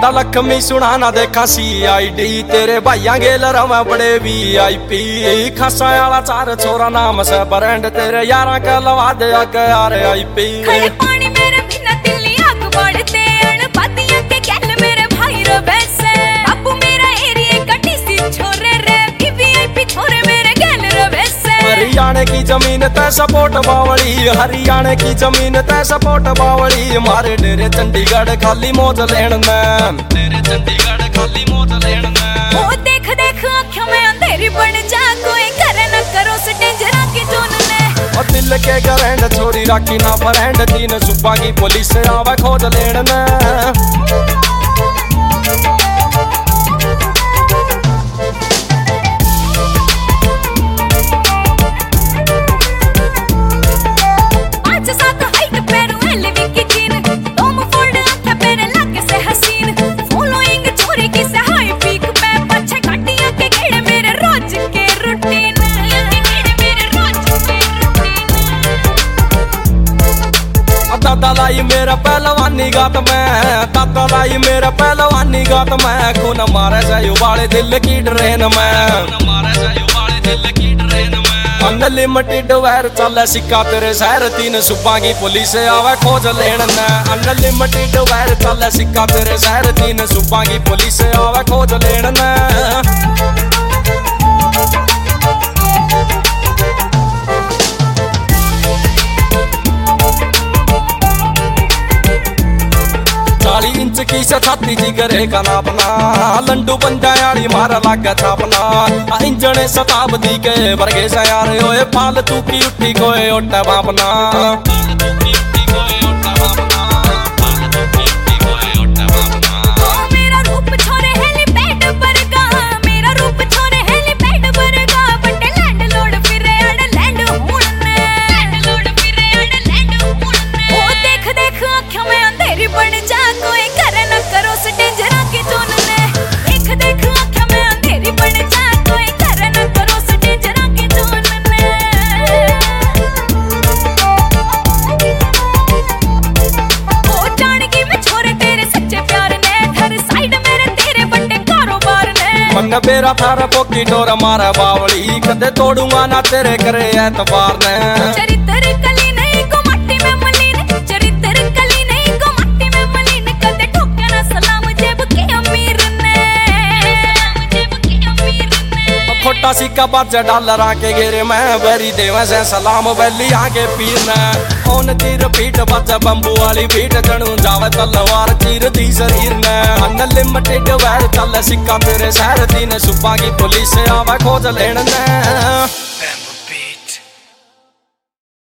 साडा लक्ष्मी सुना ना देखा CID तेरे भाइया गेल रवा बड़े VIP खासा आला 4 छोरा नाम से ब्रांड तेरे यारा के लवा दे आगे RIP खड़े पानी मेरे बिना दिल्ली आग बढ़ते अणपतिया के गैल मेरे भाई रो वैसे बापू मेरा एरिया कटी सी छोरे रे VIP छोरे मेरे गैल रो वैसे हरियाणा की जमीन तै सपोर्ट बावली हरियाणा की जमीन तै सपोर्ट बावली मारे डेरे चंडीगढ़ खाली मौज लेन में तेरे चंडीगढ़ खाली मौज लेन में ओ देख देख आँखों में अंधेरी बन जा कोई करे न करो से डेंजरा की जोन ने और दिल के करंड छोरी राखी ना फ्रेंड 3 सूबा की पुलिस आवे खोज लेन में दादा लाई मेरा पहलवानी गात में दादा लाई मेरा पहलवानी गात में खून मारे से उबाले दिल की ट्रेन में अनलिमिटेड वैर चले सिक्का तेरे शहर 3 सूबा की पुलिस आवे खोज लेन ने अनलिमिटेड वैर चले सिक्का तेरे शहर 3 सूबा की पुलिस आवे खोज लेन ने इंच की छाती जिगरे का नापना लंडू पंजायाली मारा लागा छापना इंजने शताब्दी के वर्गे से यार ओए फालतू की उठी कोई ओटा बापना मन बेरा थारा पोकी डोरा मारा बावली कदे तोड़ूंगा ना तेरे करे एतबार ने चरित्र कली नहीं को मट्टी में मलिन चरित्र कली नहीं को मट्टी में मलिन कदे ठोके ना सलाम जेब के अमीर ने खोटा सिक्का बाजा डॉलर आके घेरे मैं बरी देवा से सलाम वैली आके पीर ने ओन तीर पीठ बाजा बंबू वाली पीठ जणू जावे तलवार चीर दी शरीर ने अनलिमिटेड वैर चल सिक्का तेरे शहर 3 सूबा की पुलिस आवे खोज लेन ने।